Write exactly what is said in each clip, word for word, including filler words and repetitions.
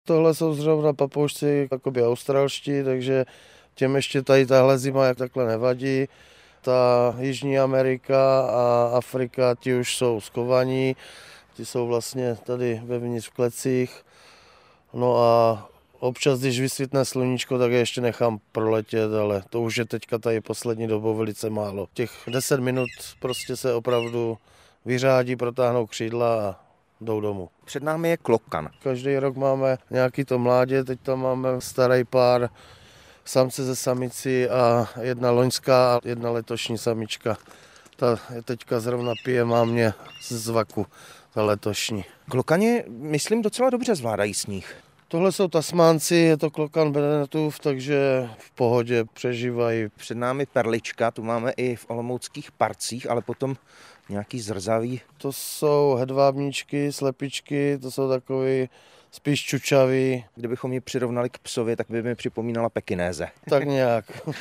Tohle jsou zrovna papoušci jakoby australští, takže těm ještě tady tahle zima jak takhle nevadí. Ta Jižní Amerika a Afrika, ti už jsou skovaní, ti jsou vlastně tady vevnitř v klecích. No a občas, když vysvítne sluníčko, tak je ještě nechám proletět, ale to už je teďka tady poslední dobou velice málo. Těch deset minut prostě se opravdu vyřádí, protáhnou křídla a jdou domů. Před námi je klokan. Každý rok máme nějaký to mládě, teď tam máme starý pár, samce ze samici a jedna loňská a jedna letošní samička. Ta teďka zrovna pije mámě z vaku, ta letošní. Klokani, myslím, docela dobře zvládají sníh. Tohle jsou tasmánci, je to klokan Benetův, takže v pohodě přežívají. Před námi perlička, tu máme i v olomouckých parcích, ale potom nějaký zrzavý. To jsou hedvábničky, slepičky, to jsou takový spíš čučavý. Kdybychom ji přirovnali k psovi, tak by mi připomínala pekinéze. Tak nějak.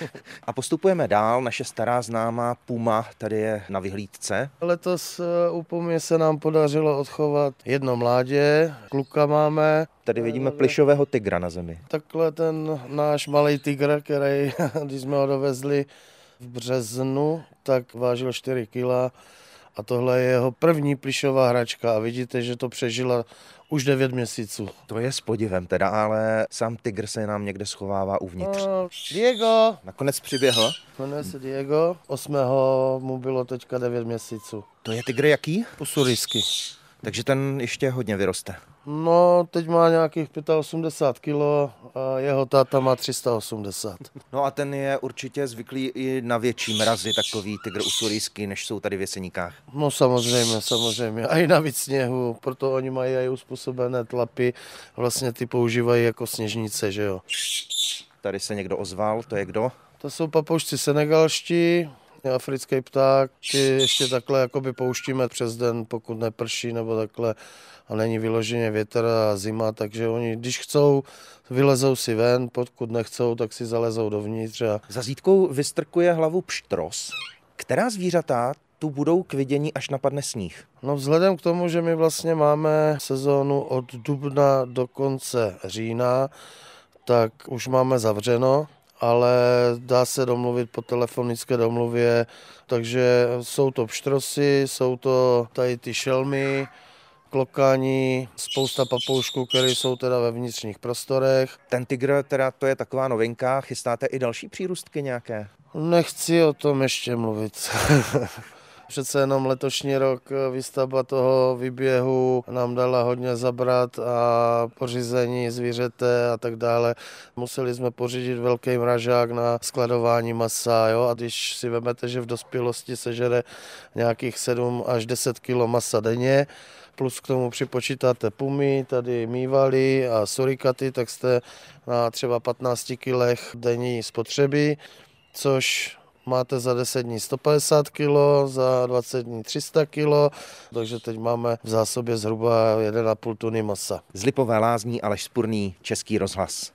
A postupujeme dál, naše stará známá puma tady je na vyhlídce. Letos u pumy se nám podařilo odchovat jedno mládě, kluka máme. Tady vidíme plyšového tygra na zemi. Takhle ten náš malý tygr, který, když jsme ho dovezli v březnu, tak vážil čtyři kila. A tohle je jeho první plyšová hračka a vidíte, že to přežila už devět měsíců. To je s podivem teda, ale sám tygr se nám někde schovává uvnitř. No, Diego! Nakonec přiběhl. Jmenuje se Diego, osmého mu bylo teďka devět měsíců. To je tygr jaký? Usurijský. Takže ten ještě hodně vyroste. No, teď má nějakých osmdesát pět kilo a jeho táta má tři sta osmdesát. No a ten je určitě zvyklý i na větší mrazy, takový tygr usurijský, než jsou tady v Jeseníkách. No samozřejmě, samozřejmě. A i navíc sněhu, proto oni mají i uspůsobené tlapy, vlastně ty používají jako sněžnice, že jo. Tady se někdo ozval, to je kdo? To jsou papoušci senegalští, africký pták, ty ještě takhle jakoby pouštíme přes den, pokud neprší nebo takhle a není vyloženě větr a zima, takže oni, když chcou, vylezou si ven, pokud nechcou, tak si zalezou dovnitř. A... Za zítkou vystrkuje hlavu pštros. Která zvířata tu budou k vidění, až napadne sníh? No vzhledem k tomu, že my vlastně máme sezónu od dubna do konce října, tak už máme zavřeno, ale dá se domluvit po telefonické domluvě, takže jsou to pštrosy, jsou to tady ty šelmy, klokani, spousta papoušků, které jsou teda ve vnitřních prostorech. Ten tygr, teda to je taková novinka, chystáte i další přírůstky nějaké? Nechci o tom ještě mluvit. Přece jenom letošní rok výstavba toho výběhu nám dala hodně zabrat a pořízení zvířete a tak dále. Museli jsme pořídit velký mražák na skladování masa, jo? A když si vezmete, že v dospělosti se žere nějakých sedm až deset kilo masa denně, plus k tomu připočítáte pumy, tady mývaly a surikaty, tak jste na třeba patnácti kilech denní spotřeby, což máte za deset dní sto padesát kilo, za dvacet dní tři sta kilo, takže teď máme v zásobě zhruba jedna a půl tuny masa. Z Lipové Lázní Aleš Spurný, Český rozhlas.